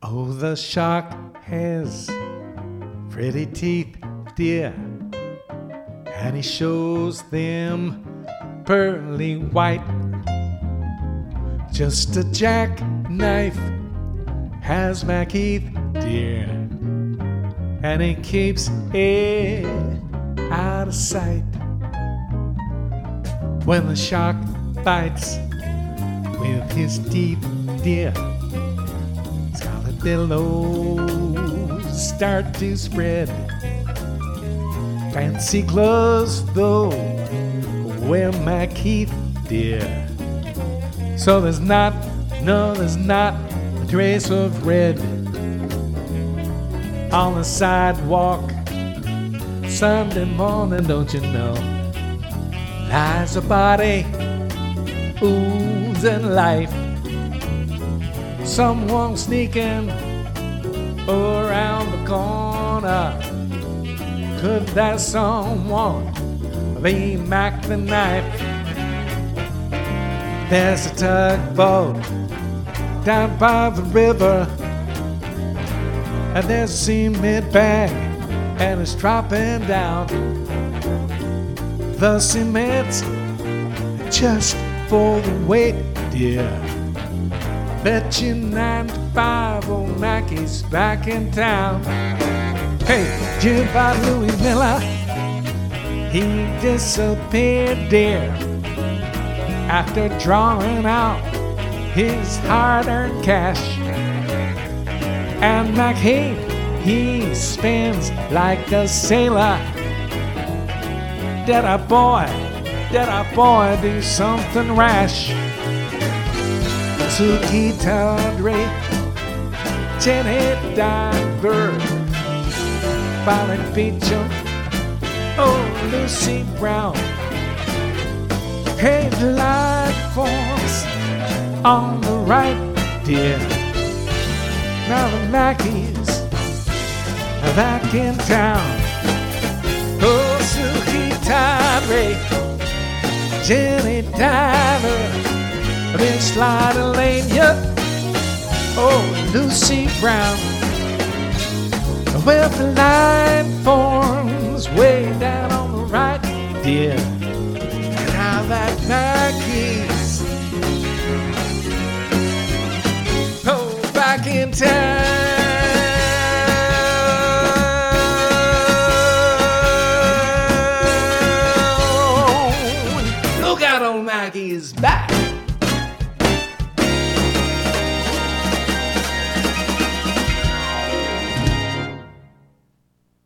Oh, the shark has pretty teeth, dear, and he shows them pearly white. Just a jackknife has Macheath, dear, and he keeps it out of sight. When the shark bites with his teeth, dear, scarlet billows start to spread. Fancy clothes, though, wear Macheath, dear. So there's not a trace of red on the sidewalk Sunday morning, don't you know? Lies a body oozing life. Someone sneaking around the corner. Could that someone be Mac the Knife? There's a tugboat down by the river, and there's a cement bag, and it's dropping down. The cement's just for the weight, dear. Bet you 9 to 5 old Mackey's back in town. Hey, Jim by Louis Miller, he disappeared, dear, after drawing out his hard-earned cash. And Macheath, he spins like a sailor. Did a boy do something rash? Suki Tawdry, Jenny Diver, Violet Beecham, oh, Lucy Brown. Hey, the light forms on the right, dear. Now the Mackeys are back in town. Oh, Suki Tawdry, Jenny Diver, been sliding lane, yep. Oh, Lucy Brown. Well, the line forms way down on the right, dear. Now that Mackey's, oh, back in town. Look out, old Mackey's back.